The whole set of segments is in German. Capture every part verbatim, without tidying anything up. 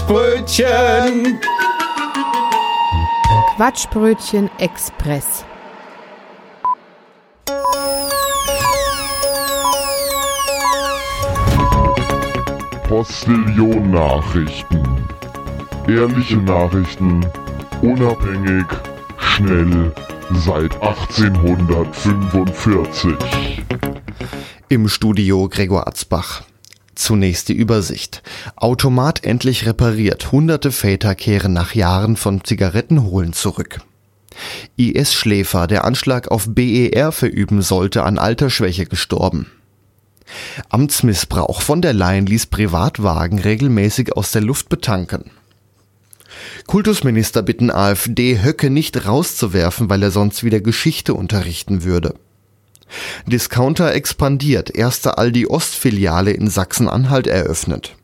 Quatschbrötchen. Quatschbrötchen Express. Postillon-Nachrichten. Ehrliche Nachrichten, unabhängig, schnell, seit achtzehnhundertfünfundvierzig. Im Studio Gregor Atzbach. Zunächst die Übersicht. Automat endlich repariert. Hunderte Väter kehren nach Jahren vom Zigarettenholen zurück. I S-Schläfer, der Anschlag auf B E R verüben sollte, an Altersschwäche gestorben. Amtsmissbrauch. Von der Leyen ließ Privatwagen regelmäßig aus der Luft betanken. Kultusminister bitten A f D, Höcke nicht rauszuwerfen, weil er sonst wieder Geschichte unterrichten würde. Discounter expandiert, erste Aldi-Ost-Filiale in Sachsen-Anhalt eröffnet.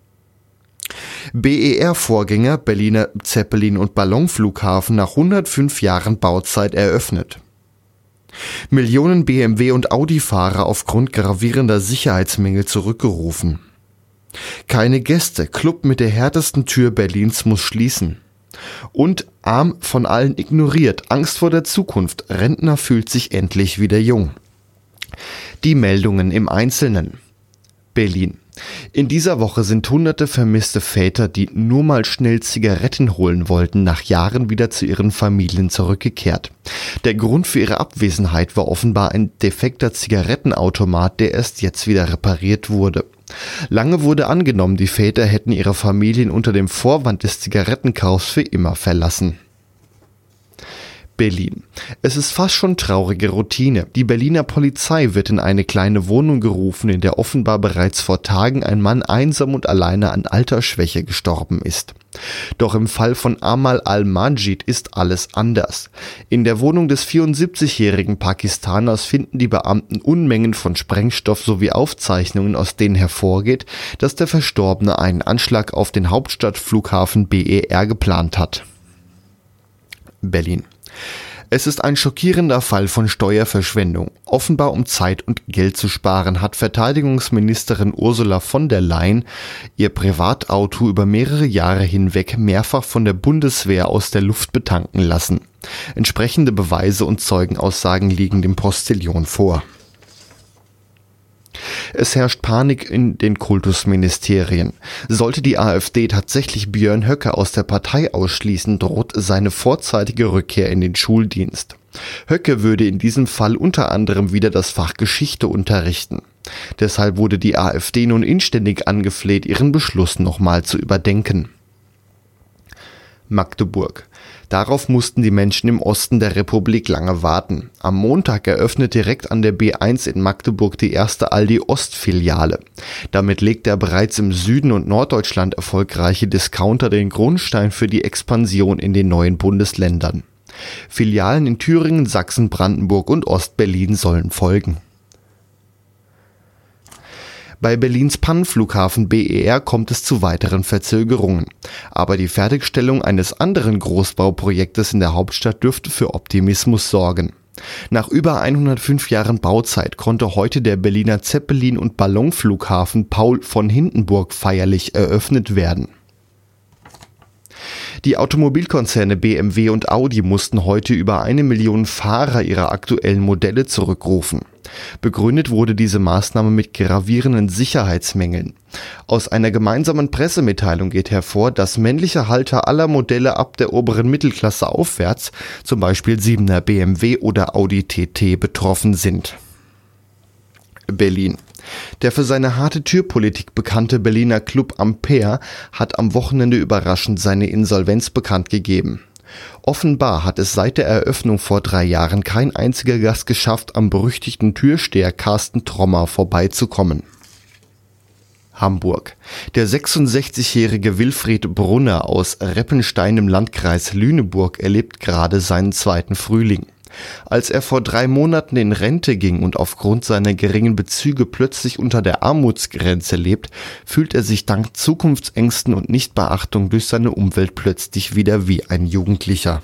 B E R-Vorgänger Berliner Zeppelin- und Ballonflughafen nach hundertfünf Jahren Bauzeit eröffnet. Millionen B M W- und Audi-Fahrer aufgrund gravierender Sicherheitsmängel zurückgerufen. Keine Gäste, Club mit der härtesten Tür Berlins muss schließen. Und arm von allen ignoriert, Angst vor der Zukunft, Rentner fühlt sich endlich wieder jung. Die Meldungen im Einzelnen. Berlin. In dieser Woche sind hunderte vermisste Väter, die nur mal schnell Zigaretten holen wollten, nach Jahren wieder zu ihren Familien zurückgekehrt. Der Grund für ihre Abwesenheit war offenbar ein defekter Zigarettenautomat, der erst jetzt wieder repariert wurde. Lange wurde angenommen, die Väter hätten ihre Familien unter dem Vorwand des Zigarettenkaufs für immer verlassen. Berlin. Es ist fast schon traurige Routine. Die Berliner Polizei wird in eine kleine Wohnung gerufen, in der offenbar bereits vor Tagen ein Mann einsam und alleine an Altersschwäche gestorben ist. Doch im Fall von Amal al-Majid ist alles anders. In der Wohnung des vierundsiebzigjährigen Pakistaners finden die Beamten Unmengen von Sprengstoff sowie Aufzeichnungen, aus denen hervorgeht, dass der Verstorbene einen Anschlag auf den Hauptstadtflughafen B E R geplant hat. Berlin. Es ist ein schockierender Fall von Steuerverschwendung. Offenbar um Zeit und Geld zu sparen, hat Verteidigungsministerin Ursula von der Leyen ihr Privatauto über mehrere Jahre hinweg mehrfach von der Bundeswehr aus der Luft betanken lassen. Entsprechende Beweise und Zeugenaussagen liegen dem Postillon vor. Es herrscht Panik in den Kultusministerien. Sollte die AfD tatsächlich Björn Höcke aus der Partei ausschließen, droht seine vorzeitige Rückkehr in den Schuldienst. Höcke würde in diesem Fall unter anderem wieder das Fach Geschichte unterrichten. Deshalb wurde die AfD nun inständig angefleht, ihren Beschluss nochmal zu überdenken. Magdeburg. Darauf mussten die Menschen im Osten der Republik lange warten. Am Montag eröffnet direkt an der B eins in Magdeburg die erste Aldi-Ost-Filiale. Damit legt der bereits im Süden und Norddeutschland erfolgreiche Discounter den Grundstein für die Expansion in den neuen Bundesländern. Filialen in Thüringen, Sachsen, Brandenburg und Ostberlin sollen folgen. Bei Berlins Pannenflughafen B E R kommt es zu weiteren Verzögerungen. Aber die Fertigstellung eines anderen Großbauprojektes in der Hauptstadt dürfte für Optimismus sorgen. Nach über hundertfünf Jahren Bauzeit konnte heute der Berliner Zeppelin- und Ballonflughafen Paul von Hindenburg feierlich eröffnet werden. Die Automobilkonzerne B M W und Audi mussten heute über eine Million Fahrer ihrer aktuellen Modelle zurückrufen. Begründet wurde diese Maßnahme mit gravierenden Sicherheitsmängeln. Aus einer gemeinsamen Pressemitteilung geht hervor, dass männliche Halter aller Modelle ab der oberen Mittelklasse aufwärts, zum Beispiel siebener B M W oder Audi T T, betroffen sind. Berlin. Der für seine harte Türpolitik bekannte Berliner Club Ampere hat am Wochenende überraschend seine Insolvenz bekannt gegeben. Offenbar hat es seit der Eröffnung vor drei Jahren kein einziger Gast geschafft, am berüchtigten Türsteher Carsten Trommer vorbeizukommen. Hamburg. Der sechsundsechzigjährige Wilfried Brunner aus Reppenstein im Landkreis Lüneburg erlebt gerade seinen zweiten Frühling. Als er vor drei Monaten in Rente ging und aufgrund seiner geringen Bezüge plötzlich unter der Armutsgrenze lebt, fühlt er sich dank Zukunftsängsten und Nichtbeachtung durch seine Umwelt plötzlich wieder wie ein Jugendlicher.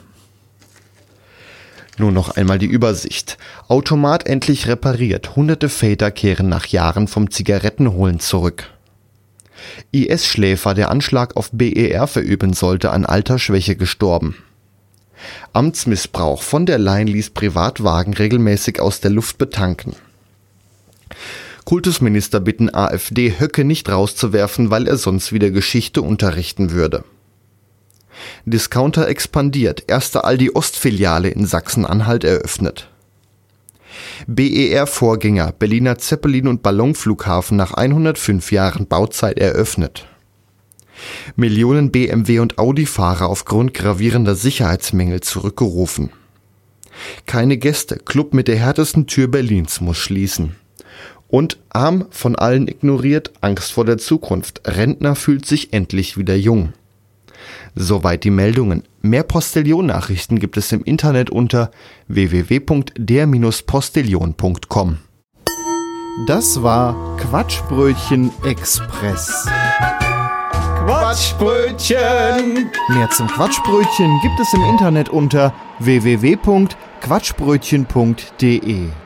Nur noch einmal die Übersicht. Automat endlich repariert. Hunderte Väter kehren nach Jahren vom Zigarettenholen zurück. I S-Schläfer, der Anschlag auf B E R verüben sollte, an Altersschwäche gestorben. Amtsmissbrauch, von der Leyen ließ Privatwagen regelmäßig aus der Luft betanken. Kultusminister bitten AfD, Höcke nicht rauszuwerfen, weil er sonst wieder Geschichte unterrichten würde. Discounter expandiert, erste Aldi-Ost-Filiale in Sachsen-Anhalt eröffnet. B E R-Vorgänger, Berliner Zeppelin- und Ballonflughafen nach hundertfünf Jahren Bauzeit eröffnet. Millionen B M W- und Audi-Fahrer aufgrund gravierender Sicherheitsmängel zurückgerufen. Keine Gäste, Club mit der härtesten Tür Berlins muss schließen. Und arm, von allen ignoriert, Angst vor der Zukunft. Rentner fühlt sich endlich wieder jung. Soweit die Meldungen. Mehr Postillon-Nachrichten gibt es im Internet unter w w w punkt der Postillon punkt com. Das war Quatschbrötchen Express. Quatschbrötchen! Mehr zum Quatschbrötchen gibt es im Internet unter w w w punkt quatschbrötchen punkt de.